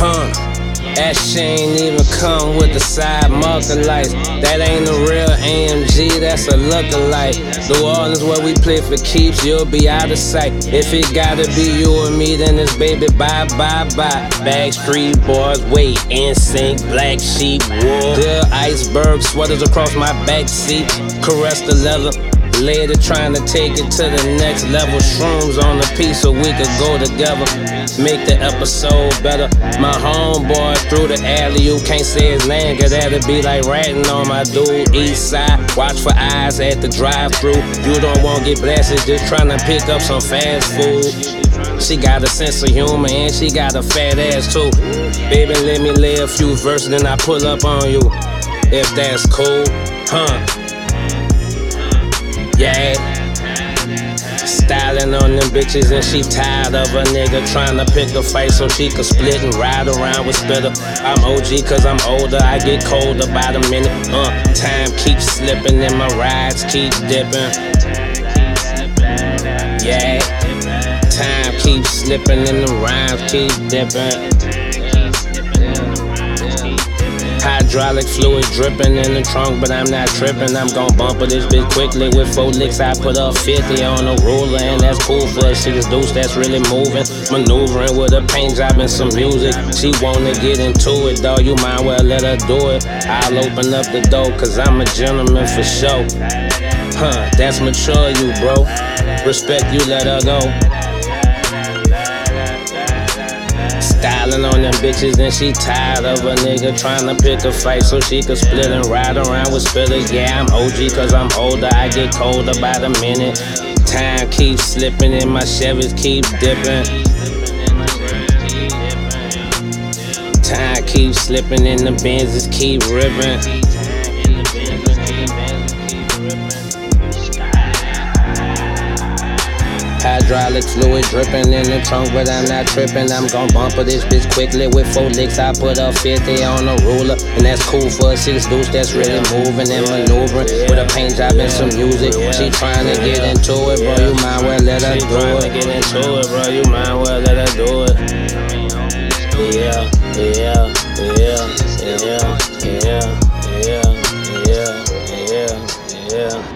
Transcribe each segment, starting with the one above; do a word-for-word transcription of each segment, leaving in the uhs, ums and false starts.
Huh. That shit ain't even come with the side marker lights. That ain't a real A M G, that's a lookalike. New Orleans where we play for keeps, you'll be out of sight. If it gotta be you and me, then it's baby bye bye bye. Backstreet Boys, wait, N Sync, Black Sheep, Wool. Good iceberg sweaters across my back seat. Caress the leather. Later trying to take it to the next level. Shrooms on the piece so we could go together. Make the episode better. My homeboy through the alley, you can't say his name, cause that'd be like ratting on my dude. East side, watch for eyes at the drive-thru. You don't want to get blasted, just trying to pick up some fast food. She got a sense of humor and she got a fat ass too. Baby, let me lay a few verses, then I pull up on you. If that's cool, huh? Yeah, styling on them bitches and she tired of a nigga trying to pick a fight so she could split and ride around with Spitter. I'm O G cause I'm older, I get colder by the minute. Uh, time keeps slipping and my rides keep dipping. Yeah, time keeps slipping and the rhymes keep dipping. Hydraulic fluid dripping in the trunk, but I'm not tripping. I'm gon' bumper this bitch quickly with four licks. I put up fifty on the ruler, and that's cool for a six deuce that's really moving. Maneuvering with a paint job and some music. She wanna get into it, though. You might well let her do it. I'll open up the door, cause I'm a gentleman for sure. Huh, that's mature, you bro. Respect you, let her go. Styling on them bitches and she tired of a nigga trying to pick a fight so she could split and ride around with Spitter. Yeah, I'm O G cause I'm older, I get colder by the minute. Time keeps slipping and my Chevys keep dipping. Time keeps slipping and the Benzes keep ripping. Hydraulic fluid dripping in the trunk, but I'm not tripping. I'm gon' bumper this bitch quickly with four licks. I put up fifty on the ruler, and that's cool for a six deuce that's really moving and maneuvering with a paint job and some music. She trying to get into it, bro. You might well let her do it. Get into it, bro. You might well let her do it. Yeah, yeah, yeah, yeah, yeah, yeah, yeah, yeah.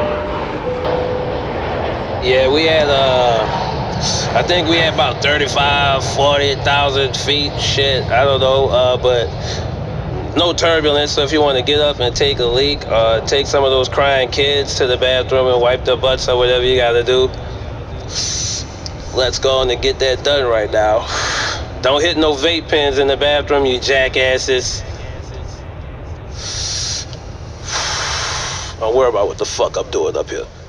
Yeah, we had, uh, I think we had about thirty-five, forty thousand feet, shit, I don't know, uh, but no turbulence, so if you want to get up and take a leak, uh, take some of those crying kids to the bathroom and wipe their butts or whatever you gotta do, let's go on and get that done right now. Don't hit no vape pens in the bathroom, you jackasses. Don't worry about what the fuck I'm doing up here.